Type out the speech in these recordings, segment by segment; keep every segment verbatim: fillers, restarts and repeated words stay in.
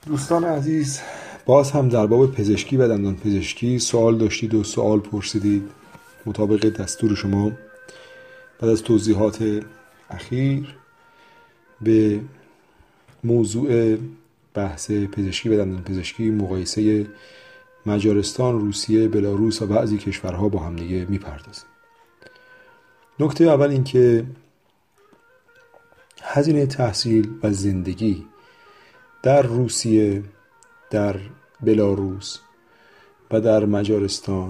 دوستان عزیز، باز هم در باب پزشکی و دندان پزشکی سوال داشتید و سوال پرسیدید. مطابق دستور شما بعد از توضیحات اخیر به موضوع بحث پزشکی و دندان پزشکی، مقایسه مجارستان، روسیه، بلاروس و بعضی کشورها با هم دیگه میپردازیم. نکته اول این که هزینه تحصیل و زندگی در روسیه، در بلاروس و در مجارستان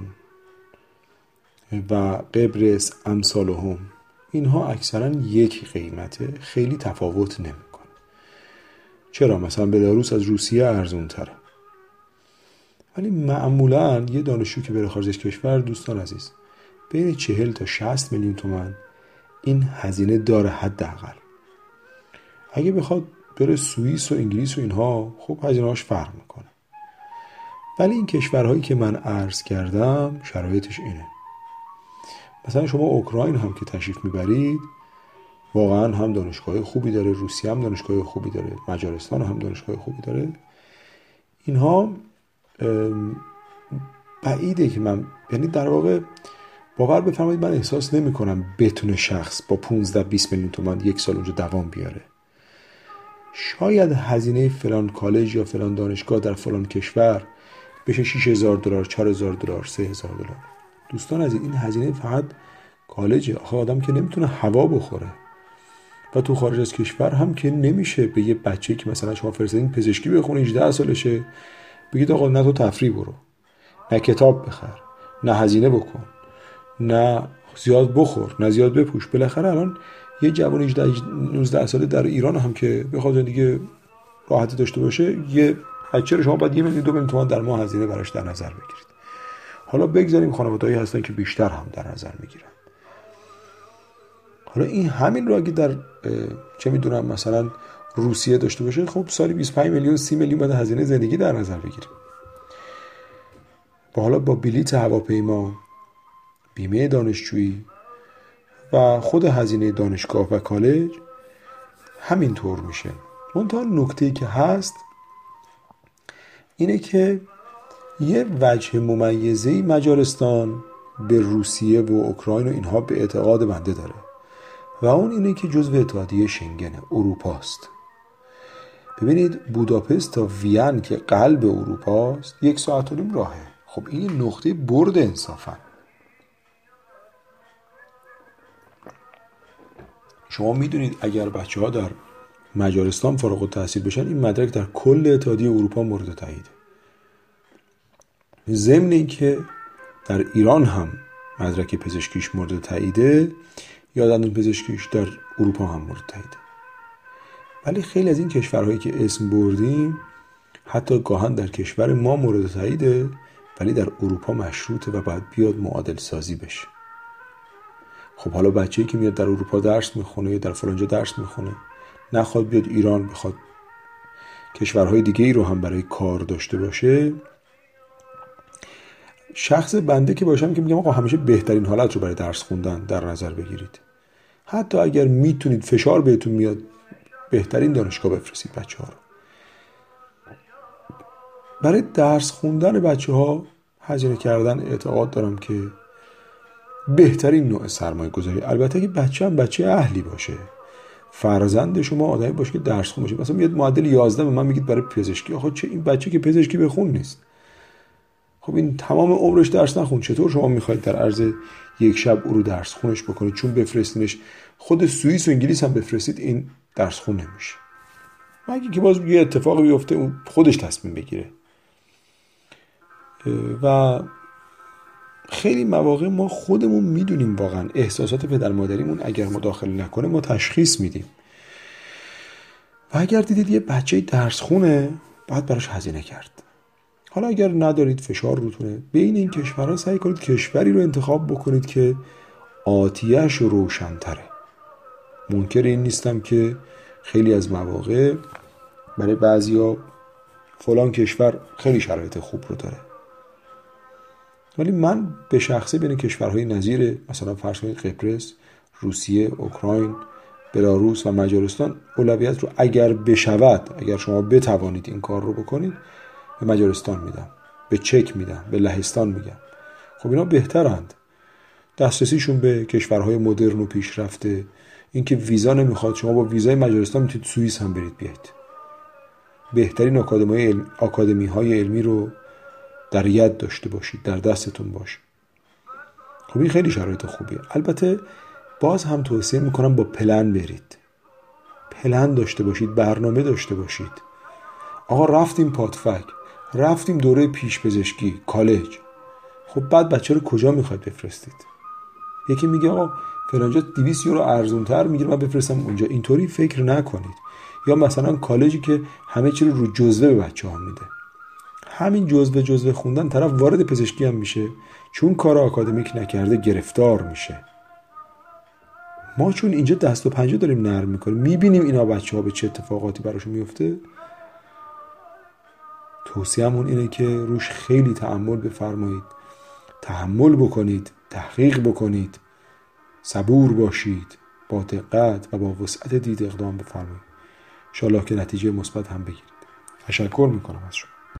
و قبرس امثالهم، اینها اکثرا یک قیمته، خیلی تفاوت نمیکنه. چرا؟ مثلا بلاروس از روسیه ارزون تره، ولی معمولا یه دانشجو که بره خارج از کشور، دوستان عزیز، بین چهل تا شصت میلیون تومان این هزینه داره حداقل. اگه بخواد بره سوئیس و انگلیس و اینها، خب هزینه‌اش فرق میکنه. ولی این کشورهایی که من عرض کردم شرایطش اینه. مثلا شما اوکراین هم که تشریف میبرید، واقعا هم دانشگاه خوبی داره، روسیه هم دانشگاه خوبی داره، مجارستان هم دانشگاه خوبی داره. اینها بعیده که من، یعنی در واقع باور بفرمایید من احساس نمی کنم بتونه شخص با پانزده بیست میلیون تومان یک سال اونجا دوام بیاره. شاید هزینه فلان کالج یا فلان دانشگاه در فلان کشور بشه شش هزار دلار، چهار هزار دلار، سه هزار دلار. دوستان عزیز، این هزینه فقط کالجه. آخه آدم که نمیتونه هوا بخوره و تو خارج از کشور هم که نمیشه به یه بچه که مثلا شما فرستادین پزشکی بخونه، هجده سالشه، بگید آقا نه تو تفریح برو، نه کتاب بخر، نه هزینه بکن، نه زیاد بخور، نه زیاد بپوش. بالاخره الان یه جوان هجده نوزده ساله در ایران هم که بخواد زندگی راحتی داشته باشه، یه بچه رو شما باید یه میلیون دو میلیون تومان در ماه هزینه براش در نظر بگیرید. حالا بگذاریم خانواده‌ای هستن که بیشتر هم در نظر میگیرن. حالا این همین رو اگه در چه میدونم مثلا روسیه داشته باشه، خب سالی بیست و پنج میلیون سی میلیون بعد هزینه زندگی در نظر بگیریم. با حالا با بلیط هواپیما، بیمه دانشجویی و خود هزینه دانشگاه و کالج همین طور میشه. منتها نکته‌ای که هست اینه که یه وجه ممیزه‌ای مجارستان به روسیه و اوکراین و اینها به اعتقاد بنده داره و اون اینه که جزو اتحادیه شنگنه، اروپاست. ببینید بوداپست تا وین که قلب اروپاست یک ساعت و نیم راهه. خب این نقطه برد انصافا. شما میدونید اگر بچه ها در مجارستان فارغ التحصیل بشن، این مدرک در کل اتحادیه اروپا مورد تاییده. ضمن این که در ایران هم مدرک پزشکیش مورد تاییده یا دندان پزشکیش در اروپا هم مورد تاییده. ولی خیلی از این کشورهایی که اسم بردیم حتی گاهن در کشور ما مورد تاییده، ولی در اروپا مشروطه و باید بیاد معادل سازی بشه. خب حالا بچه‌ای که میاد در اروپا درس میخونه یا در فلانجا درس میخونه، نخواد بیاد ایران، بخواد کشورهای دیگه ای رو هم برای کار داشته باشه، شخص بنده که باشم که میگم آقا همیشه بهترین حالت رو برای درس خوندن در نظر بگیرید. حتی اگر میتونید فشار بهتون میاد، بهترین دانشگاه بفرستید بچه ها رو. برای درس خوندن بچه ها هزینه کردن اعتقاد دارم که بهترین نوع سرمایه گذاری. البته که بچه هم بچه اهلی باشه، فرزند شما آدمی باشه که درس خون باشه. مثلا میاد معدل یازده به من میگید برای پزشکی، آخه چه این بچه که پزشکی بخون نیست. خب این تمام عمرش درس نخون، چطور شما میخواید در عرض یک شب او رو درس خونش بکنید؟ چون بفرستینش خود سوئیس و انگلیس هم بفرستید، این درس خون نمیشه، مگه که باز یه اتفاقی بیفته اون خودش تصمیم بگیره. و خیلی مواقع ما خودمون میدونیم واقعا احساسات پدر مادریمون اگر مداخله نکنه ما تشخیص میدیم. و اگر دیدید یه بچه درس خونه، باید براش هزینه کرد. حالا اگر ندارید فشار روتونه، بین این کشورها سعی کنید کشوری رو انتخاب بکنید که آتیش روشن تره. منکر این نیستم که خیلی از مواقع برای بعضیا فلان کشور خیلی شرایط خوب رو داره، ولی من به شخصه بین کشورهای نظیر مثلا فرض کنید قبرس، روسیه، اوکراین، بلاروس و مجارستان اولویت رو اگر بشود، اگر شما بتوانید این کار رو بکنید، به مجارستان میدم، به چک میدم، به لهستان میگم. خب اینا بهترند، دسترسیشون به کشورهای مدرن و پیشرفته. اینکه ویزا نمیخواد، شما با ویزای مجارستان میتونید سوئیس هم برید بیاید. بهترین آکادمی علم، آکادمی های علمی رو در ید داشته باشید، در دستتون باشه. خب این خیلی شرایط خوبیه. البته باز هم توصیه میکنم با پلن برید، پلن داشته باشید، برنامه داشته باشید. آقا رفتیم پادفک، رفتیم دوره پیش پزشکی، کالج. خب بعد بچه رو کجا میخواید بفرستید؟ یکی میگه آقا فلانجا دویست یورو ارزونتر میگیره، من بفرستم اونجا. اینطوری فکر نکنید. یا مثلا کالجی که همه چی رو رو جزوه به بچه ها میده، همین جزوه جزوه خوندن طرف وارد پزشکی هم میشه، چون کار آکادمیک نکرده گرفتار میشه. ما چون اینجا دست و پنجه داریم نرم میکنیم، میبینیم اینا بچه ها به چه اتفاقاتی براشون میفته. توصیه‌مون اینه که روش خیلی تأمل بفرمایید، تحمل بکنید، تحقیق بکنید، صبور باشید، با دقت و با وسعت دید اقدام بفرمایید. انشالله که نتیجه مثبت هم بگیرید. تشکر میکنم از شما.